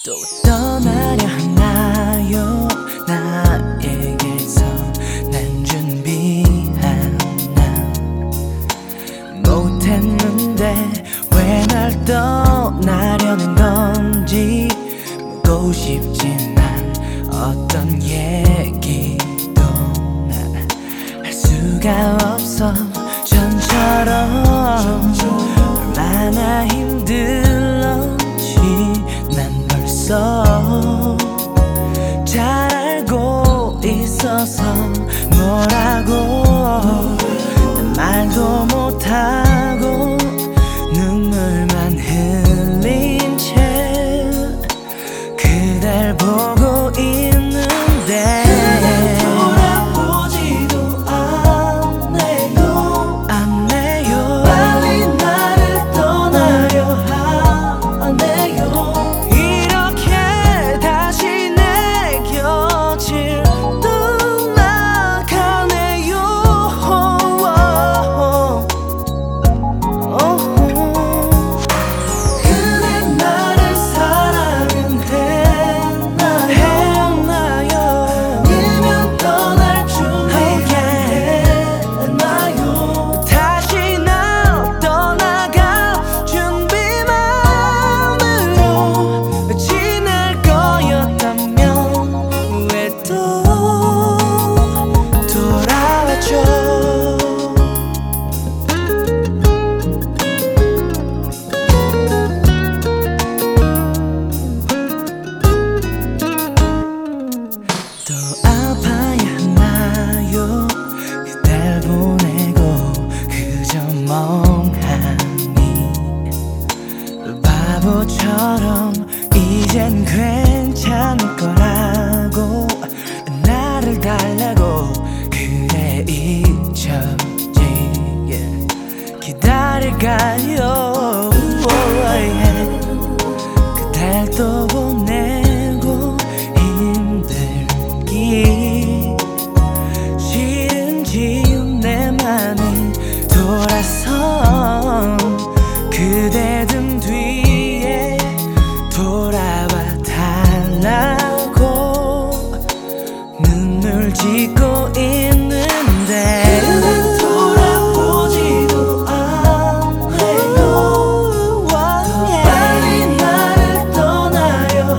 또 떠나려 하나요? 나에게서 난 준비하나 못했는데 왜 날 떠나려는 건지 묻고 싶지만 어떤 얘기도 난 할 수가 없어. 전처럼 얼마나 힘들었지 난 벌써 잘 알고 있어서 뭐라고 난 말도 못하고 눈물만 흘린 채 그댈 보고 있는데 바보처럼 이젠 괜찮을 거라고 나를 달래고 그래 잊혀지 기다릴까요? 그댈 또 보내고 힘들기 싫은지 내 맘이 돌아서 그대 등 뒤에 돌아와 달라고 눈물 짓고 있는데 그대 돌아보지도 않네요. 빨리 나를 떠나려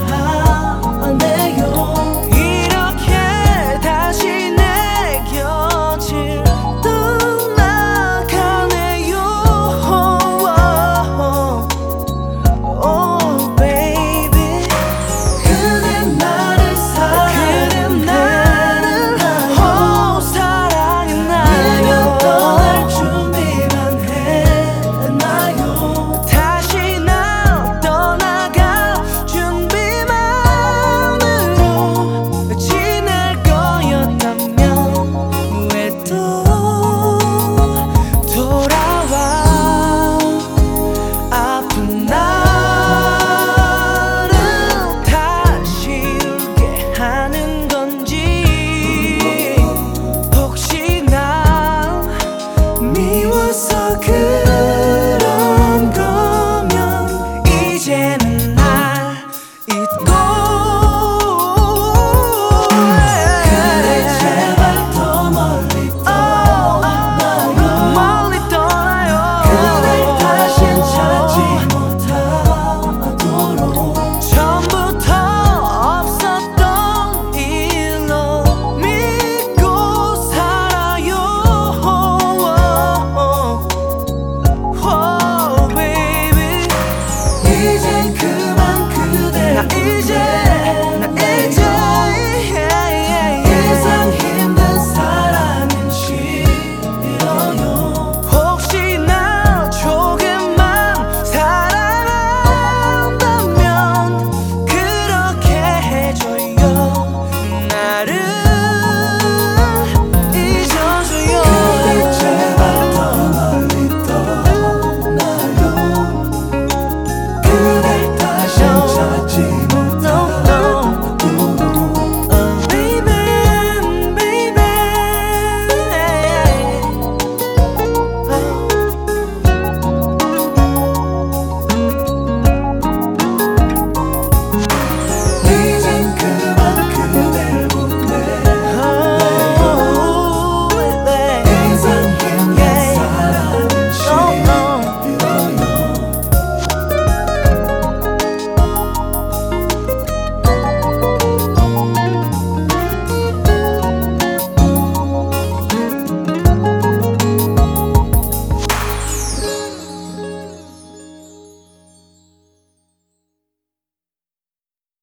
하네요. 이렇게 다시 내 곁을 떠나가네요. 미워서 그런 거면 이제는 날 잊고 그래 제발 더 멀리 떠나요. 멀리 떠나요. 그댈 다신 찾지 못하도록 처음부터 없었던 일로 믿고 살아요. 이젠 그만 그댈 나 이제 이상 힘든 사랑은 싫어요. 혹시 나 조금만 사랑한다면 그렇게 해줘요. 나를 잊어줘요. 그대 제발 더 멀리 떠나요. 그댈 다시 찾지